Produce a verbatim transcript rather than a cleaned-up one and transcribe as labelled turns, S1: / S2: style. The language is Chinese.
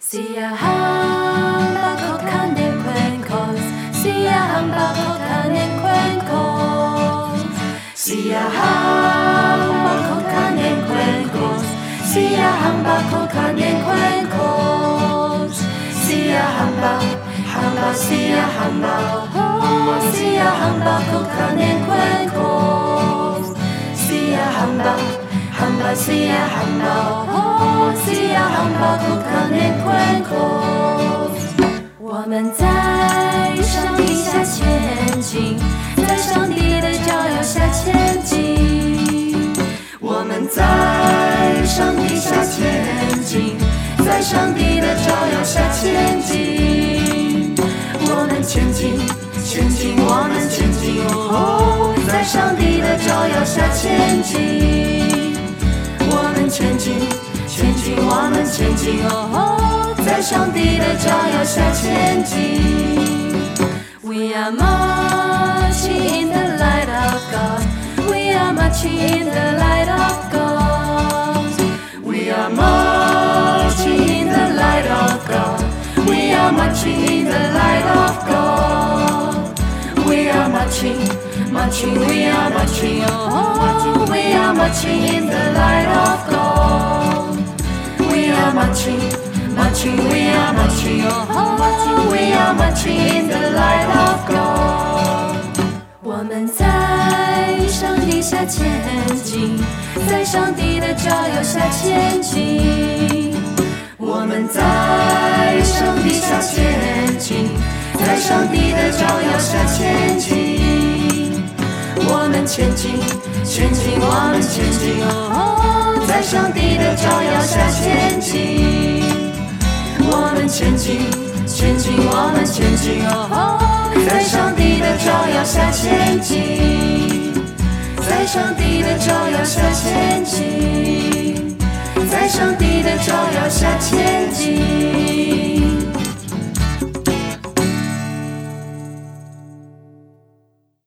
S1: Siyahan bakokanen kwenkos, siyahan bakokanen kwenkos, siyahan bakokanen kwenkos, siyahan bakokanen kwenkos, siyahan ba, hamba siyahan ba, oh siyahan bakokanen kwenkos, siyahan ba, hamba siyahan ba, oh siyahan bakokanen kwenkos。我们在上帝下前进，在上帝的照耀下前进。我们在上帝下前进，在上帝的照耀下前进。我们前进，前进，我们前进，哦，在上帝的照耀下前进。我们前进，前进，我们前进，哦，在上帝的照耀下前进。We are marching in the light of God. We are marching in the light of God. We are marching in the light of God. We are marching in the light of God. We are marching, marching, we are marching, oh, we are marching in the light of God. We are marching, marching, we are marching, oh, we are marching in the light of God. 我们在上帝下前进，在上帝的照耀下前进。我们在上帝下前进，在上帝的照耀下前进。我们前进，前进，我们前进，哦，在上帝的照耀下前进。我们前进，前进，我们前进，哦，在上帝的照耀下前进。在上帝的照耀下前进，在上帝的照耀下前进。